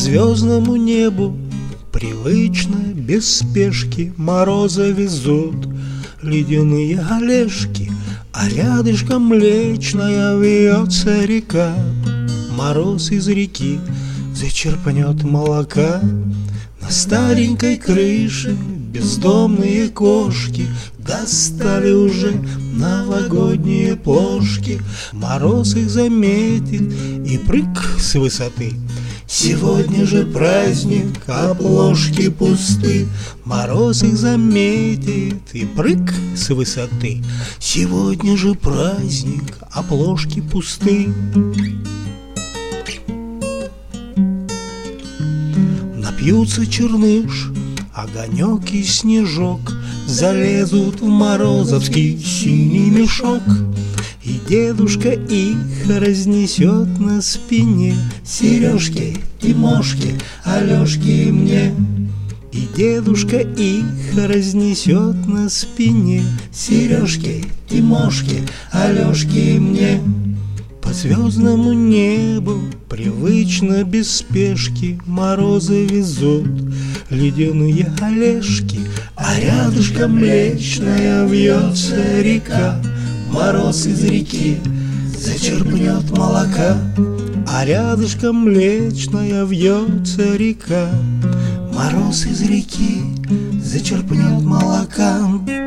звездному небу привычно, без спешки, мороза везут ледяные олежки, а рядышком млечная вьется река. Мороз из реки зачерпнет молока. На старенькой крыше бездомные кошки достали уже новогодние плошки. Мороз их заметит и прыг с высоты. Сегодня же праздник, а плошки пусты. Мороз их заметит и прыг с высоты. Сегодня же праздник, а плошки пусты. Напьются черныш, огонек и снежок, залезут в морозовский синий мешок. И дедушка их разнесет на спине. Сережки, Тимошки, Алешки мне. И дедушка их разнесет на спине. Сережки, Тимошки, Алешки мне. По звездному небу привычно, без спешки, морозы везут ледяные олежки, а рядышком млечная вьется река. Мороз из реки зачерпнет молока, а рядышком млечная вьется река. Мороз из реки зачерпнет молока.